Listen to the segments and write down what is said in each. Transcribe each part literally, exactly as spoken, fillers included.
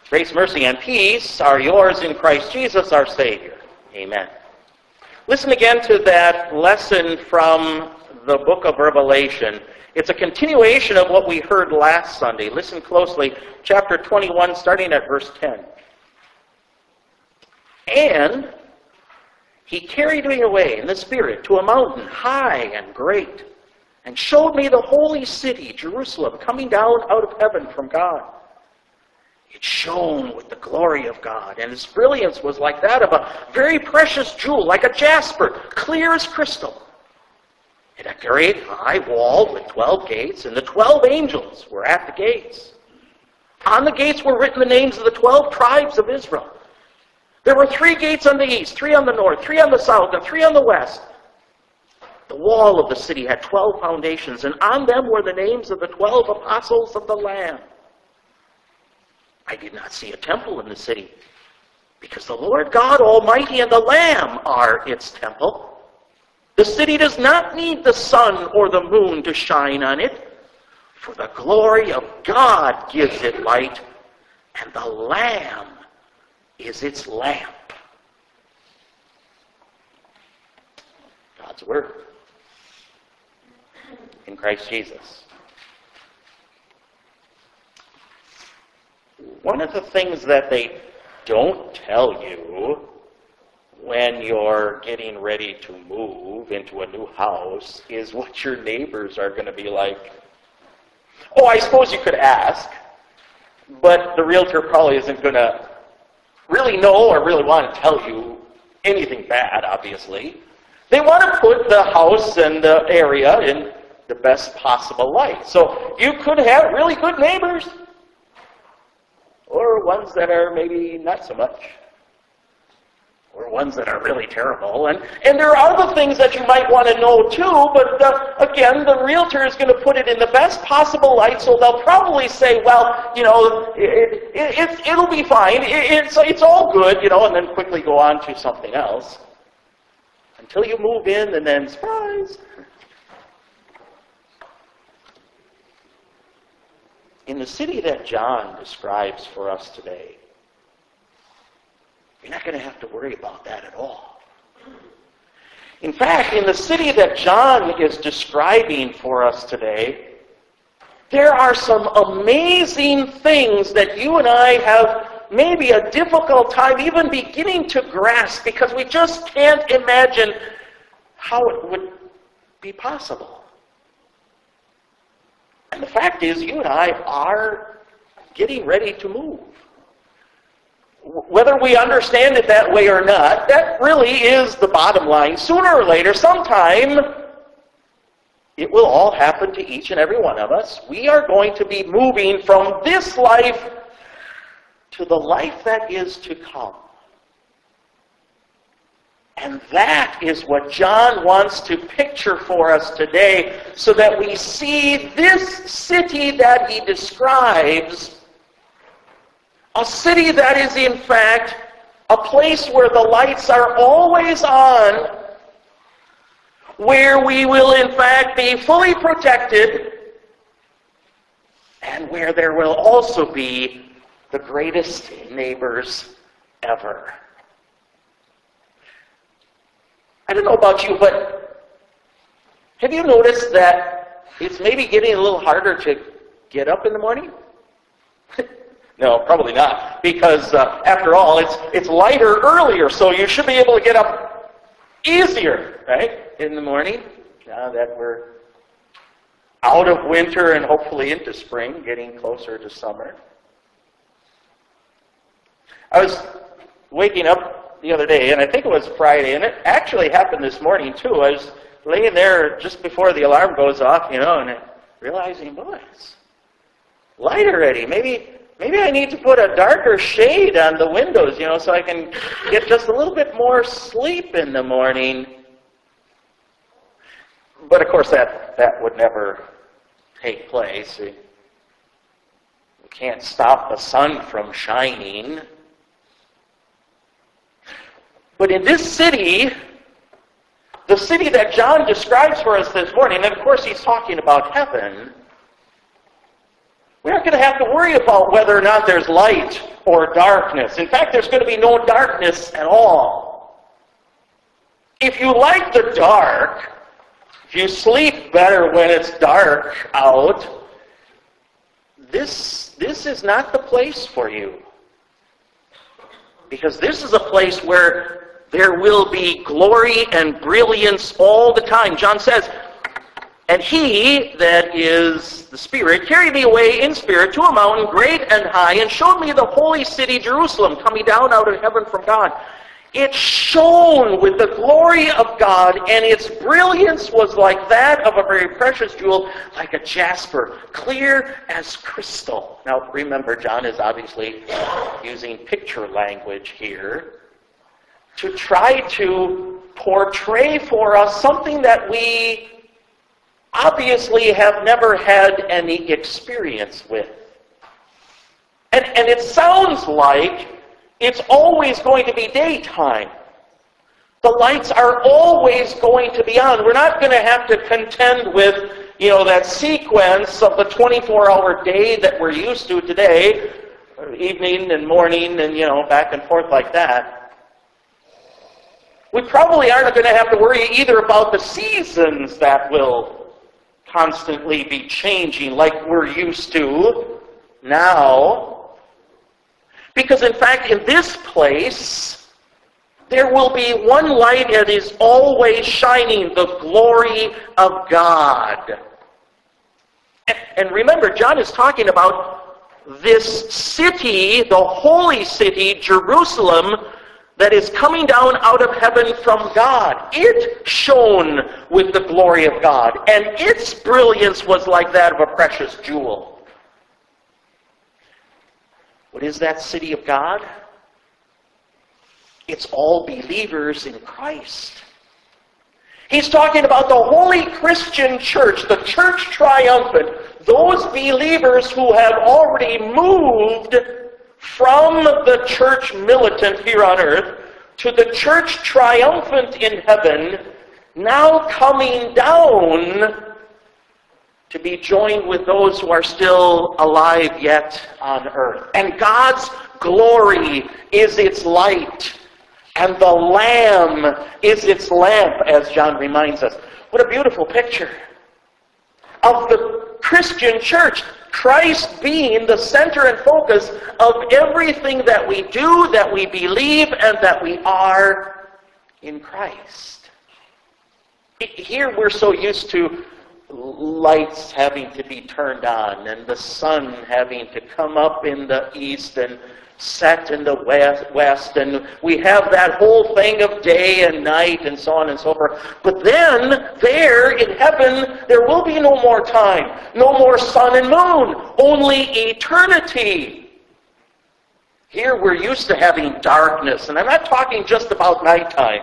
Grace, mercy, and peace are yours in Christ Jesus our Savior. Amen. Listen again to that lesson from the book of Revelation. It's a continuation of what we heard last Sunday. Listen closely. Chapter twenty-one, starting at verse ten. And he carried me away in the Spirit to a mountain high and great, and showed me the holy city, Jerusalem, coming down out of heaven from God. It shone with the glory of God, and its brilliance was like that of a very precious jewel, like a jasper, clear as crystal. It had a great high wall with twelve gates, and the twelve angels were at the gates. On the gates were written the names of the twelve tribes of Israel. There were three gates on the east, three on the north, three on the south, and three on the west. The wall of the city had twelve foundations, and on them were the names of the twelve apostles of the Lamb. I did not see a temple in the city, because the Lord God Almighty and the Lamb are its temple. The city does not need the sun or the moon to shine on it, for the glory of God gives it light, and the Lamb is its lamp. God's Word in Christ Jesus. One of the things that they don't tell you when you're getting ready to move into a new house is what your neighbors are going to be like. Oh, I suppose you could ask, but the realtor probably isn't going to really know or really want to tell you anything bad, obviously. They want to put the house and the area in the best possible light. So you could have really good neighbors, or ones that are maybe not so much, or ones that are really terrible. And, and there are other things that you might want to know too, but uh, again, the realtor is going to put it in the best possible light, so they'll probably say, well, you know, it, it, it, it'll be fine, it, it's, it's all good, you know, and then quickly go on to something else. Until you move in, and then, surprise! In the city that John describes for us today, you're not going to have to worry about that at all. In fact, in the city that John is describing for us today, there are some amazing things that you and I have maybe a difficult time even beginning to grasp, because we just can't imagine how it would be possible. And the fact is, you and I are getting ready to move. Whether we understand it that way or not, that really is the bottom line. Sooner or later, sometime, it will all happen to each and every one of us. We are going to be moving from this life to the life that is to come. And that is what John wants to picture for us today, so that we see this city that he describes, a city that is in fact a place where the lights are always on, where we will in fact be fully protected, and where there will also be the greatest neighbors ever. I don't know about you, but have you noticed that it's maybe getting a little harder to get up in the morning? No, probably not, because uh, after all, it's it's lighter earlier, so you should be able to get up easier, right, in the morning, now that we're out of winter and hopefully into spring, getting closer to summer. I was waking up the other day, and I think it was Friday, and it actually happened this morning too. I was laying there just before the alarm goes off, you know, and realizing, boy, it's light already. Maybe, maybe I need to put a darker shade on the windows, you know, so I can get just a little bit more sleep in the morning. But of course, that that would never take place. We can't stop the sun from shining. But in this city, the city that John describes for us this morning, and of course he's talking about heaven, We're not going to have to worry about whether or not there's light or darkness. In fact, there's going to be no darkness at all. If you like the dark, if you sleep better when it's dark out, this, this is not the place for you. Because this is a place where there will be glory and brilliance all the time. John says, and he, that is the Spirit, carried me away in spirit to a mountain great and high, and showed me the holy city Jerusalem, coming down out of heaven from God. It shone with the glory of God, and its brilliance was like that of a very precious jewel, like a jasper, clear as crystal. Now remember, John is obviously using picture language here to try to portray for us something that we obviously have never had any experience with. And, and it sounds like it's always going to be daytime. The lights are always going to be on. We're not going to have to contend with, you know, that sequence of the twenty-four hour day that we're used to today, evening and morning and, you know, back and forth like that. We probably aren't going to have to worry either about the seasons that will constantly be changing like we're used to now. Because in fact, in this place, there will be one light that is always shining, the glory of God. And, and remember, John is talking about this city, the holy city, Jerusalem, that is coming down out of heaven from God. It shone with the glory of God, and its brilliance was like that of a precious jewel. What is that city of God? It's all believers in Christ. He's talking about the holy Christian church, the church triumphant, those believers who have already moved from the church militant here on earth to the church triumphant in heaven, now coming down to be joined with those who are still alive yet on earth. And God's glory is its light, and the Lamb is its lamp, as John reminds us. What a beautiful picture of the Christian church. Christ being the center and focus of everything that we do, that we believe, and that we are in Christ. Here we're so used to lights having to be turned on, and the sun having to come up in the east and set in the west, and we have that whole thing of day and night and so on and so forth. But then, there in heaven, there will be no more time, no more sun and moon, only eternity. Here we're used to having darkness, and I'm not talking just about nighttime.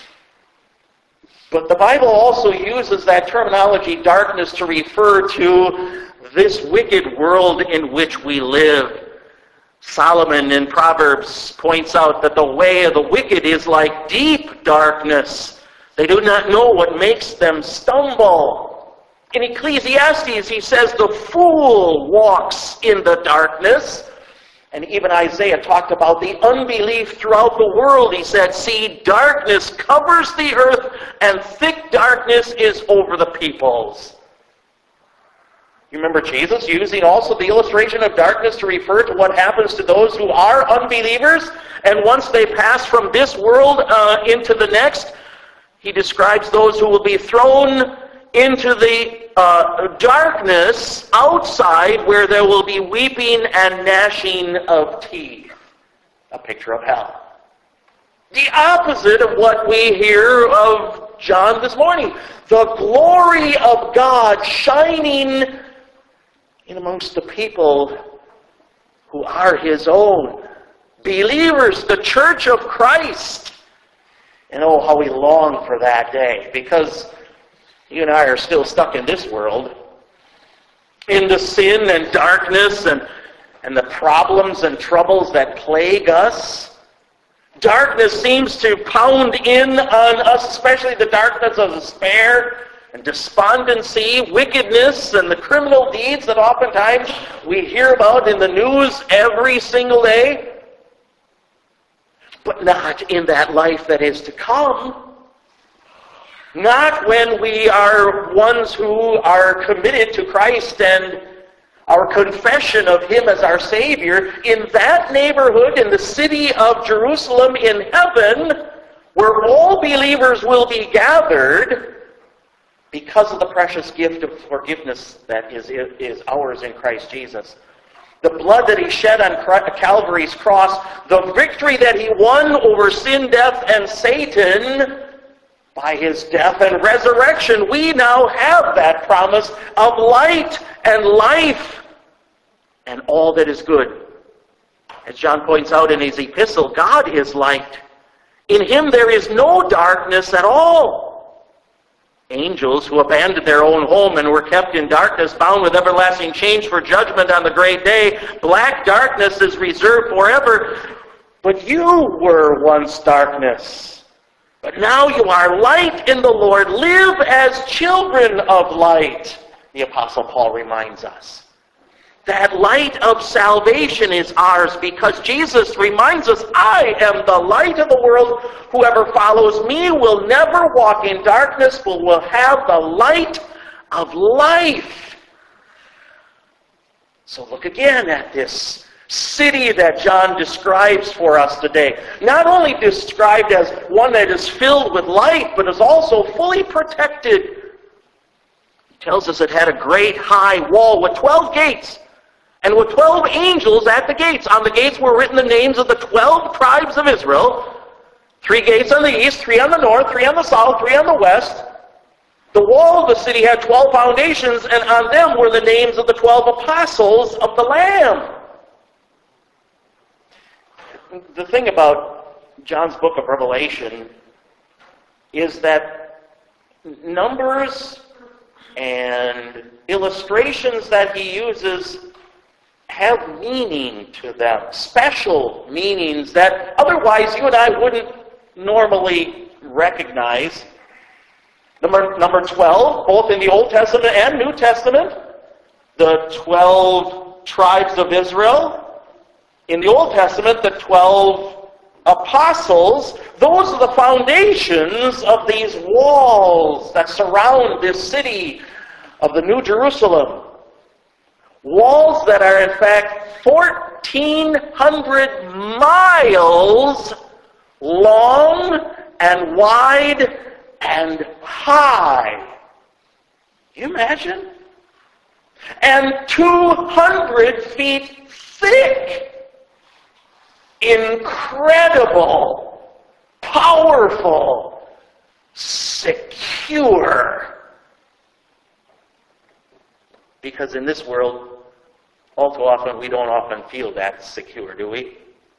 But the Bible also uses that terminology, darkness, to refer to this wicked world in which we live. Solomon in Proverbs points out that the way of the wicked is like deep darkness. They do not know what makes them stumble. In Ecclesiastes, he says the fool walks in the darkness. And even Isaiah talked about the unbelief throughout the world. He said, see, darkness covers the earth, and thick darkness is over the peoples. You remember Jesus using also the illustration of darkness to refer to what happens to those who are unbelievers, and once they pass from this world uh, into the next, he describes those who will be thrown into the uh, darkness outside, where there will be weeping and gnashing of teeth. A picture of hell. The opposite of what we hear of John this morning. The glory of God shining in amongst the people who are His own. Believers, the church of Christ. And oh, how we long for that day, because you and I are still stuck in this world, in the sin and darkness and, and the problems and troubles that plague us. Darkness seems to pound in on us, especially the darkness of despair, and despondency, wickedness, and the criminal deeds that oftentimes we hear about in the news every single day. But not in that life that is to come. Not when we are ones who are committed to Christ and our confession of Him as our Savior. In that neighborhood, in the city of Jerusalem in heaven, where all believers will be gathered because of the precious gift of forgiveness that is, is ours in Christ Jesus. The blood that He shed on Calvary's cross, the victory that He won over sin, death, and Satan by His death and resurrection, we now have that promise of light and life and all that is good. As John points out in his epistle, God is light. In Him there is no darkness at all. Angels who abandoned their own home and were kept in darkness, bound with everlasting chains for judgment on the great day. Black darkness is reserved forever. But you were once darkness. But now you are light in the Lord. Live as children of light, the Apostle Paul reminds us. That light of salvation is ours because Jesus reminds us, I am the light of the world. Whoever follows me will never walk in darkness, but will have the light of life. So look again at this city that John describes for us today. Not only described as one that is filled with light, but is also fully protected. He tells us it had a great high wall with twelve gates. And with twelve angels at the gates. On the gates were written the names of the twelve tribes of Israel. Three gates on the east, three on the north, three on the south, three on the west. The wall of the city had twelve foundations, and on them were the names of the twelve apostles of the Lamb. The thing about John's book of Revelation is that numbers and illustrations that he uses have meaning to them, special meanings that otherwise you and I wouldn't normally recognize. Number, number twelve, both in the Old Testament and New Testament, the twelve tribes of Israel. In the Old Testament, the twelve apostles. Those are the foundations of these walls that surround this city of the New Jerusalem. Walls that are in fact fourteen hundred miles long and wide and high. Can you imagine? And two hundred feet thick. Incredible, powerful, secure. Because in this world, all too often, we don't often feel that secure, do we?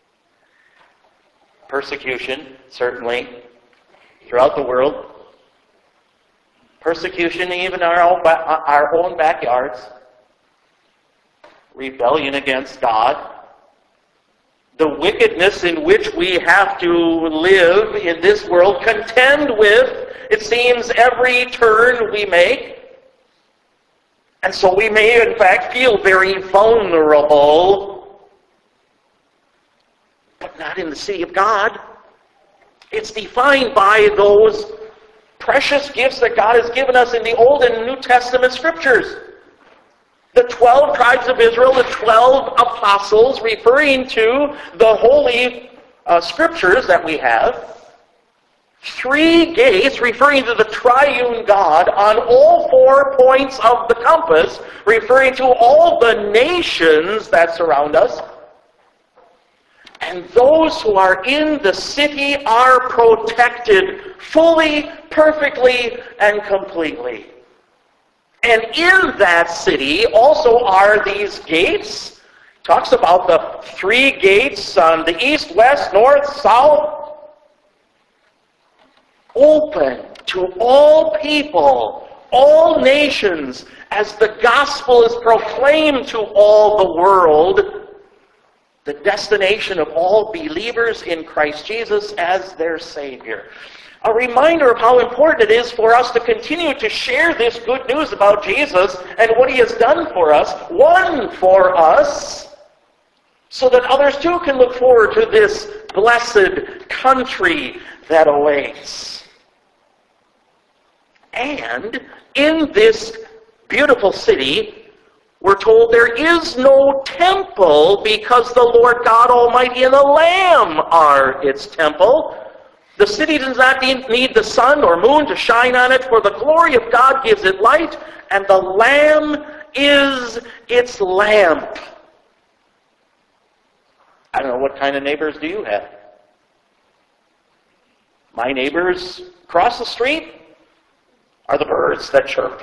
Persecution, certainly, throughout the world. Persecution even in our own, our own backyards. Rebellion against God. The wickedness in which we have to live in this world, contend with, it seems, every turn we make. And so we may, in fact, feel very vulnerable, but not in the city of God. It's defined by those precious gifts that God has given us in the Old and New Testament Scriptures. The twelve tribes of Israel, the twelve apostles, referring to the holy uh, Scriptures that we have. Three gates, referring to the triune God on all four points of the compass, referring to all the nations that surround us. And those who are in the city are protected fully, perfectly, and completely. And in that city also are these gates. It talks about the three gates on the east, west, north, south. Open to all people, all nations, as the gospel is proclaimed to all the world, the destination of all believers in Christ Jesus as their Savior. A reminder of how important it is for us to continue to share this good news about Jesus and what he has done for us, won for us, so that others too can look forward to this blessed country that awaits. And in this beautiful city, we're told there is no temple because the Lord God Almighty and the Lamb are its temple. The city does not need the sun or moon to shine on it, for the glory of God gives it light, and the Lamb is its lamp. I don't know, what kind of neighbors do you have? My neighbors across the street are the birds that chirp.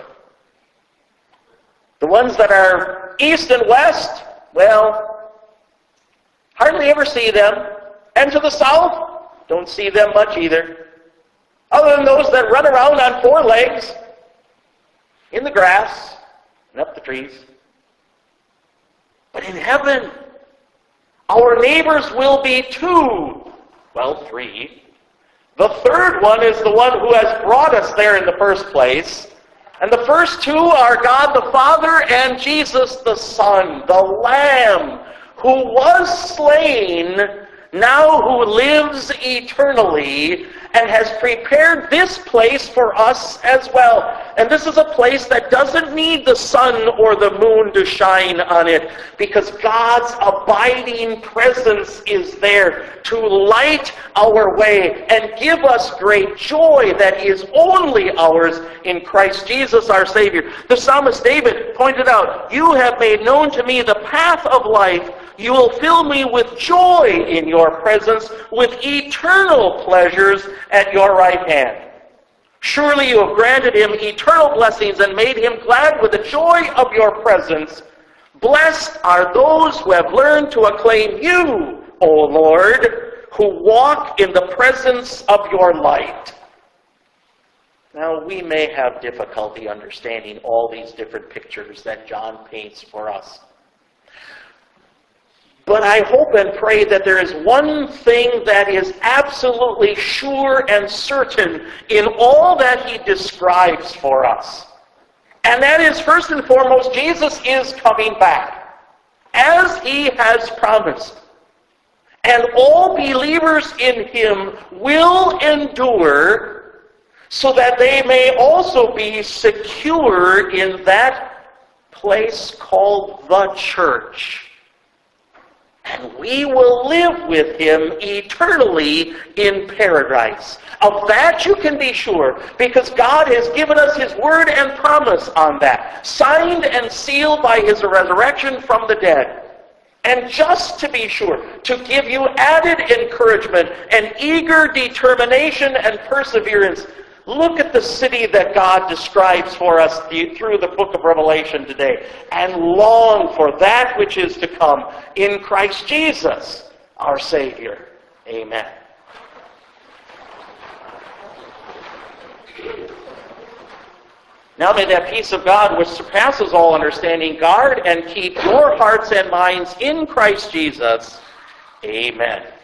The ones that are east and west, well, hardly ever see them. And to the south, don't see them much either. Other than those that run around on four legs, in the grass, and up the trees. But in heaven, our neighbors will be two, well, three. The third one is the one who has brought us there in the first place. And the first two are God the Father and Jesus the Son, the Lamb, who was slain, now who lives eternally, and has prepared this place for us as well. And this is a place that doesn't need the sun or the moon to shine on it, because God's abiding presence is there to light our way and give us great joy that is only ours in Christ Jesus our Savior. The psalmist David pointed out, "You have made known to me the path of life. You will fill me with joy in your presence, with eternal pleasures at your right hand. Surely you have granted him eternal blessings and made him glad with the joy of your presence. Blessed are those who have learned to acclaim you, O Lord, who walk in the presence of your light." Now, we may have difficulty understanding all these different pictures that John paints for us. But I hope and pray that there is one thing that is absolutely sure and certain in all that he describes for us. And that is, first and foremost, Jesus is coming back, as he has promised. And all believers in him will endure, so that they may also be secure in that place called the church. And we will live with him eternally in paradise. Of that you can be sure, because God has given us his word and promise on that, signed and sealed by his resurrection from the dead. And just to be sure, to give you added encouragement and eager determination and perseverance, look at the city that God describes for us through the book of Revelation today, and long for that which is to come in Christ Jesus, our Savior. Amen. Now may that peace of God, which surpasses all understanding, guard and keep your hearts and minds in Christ Jesus. Amen.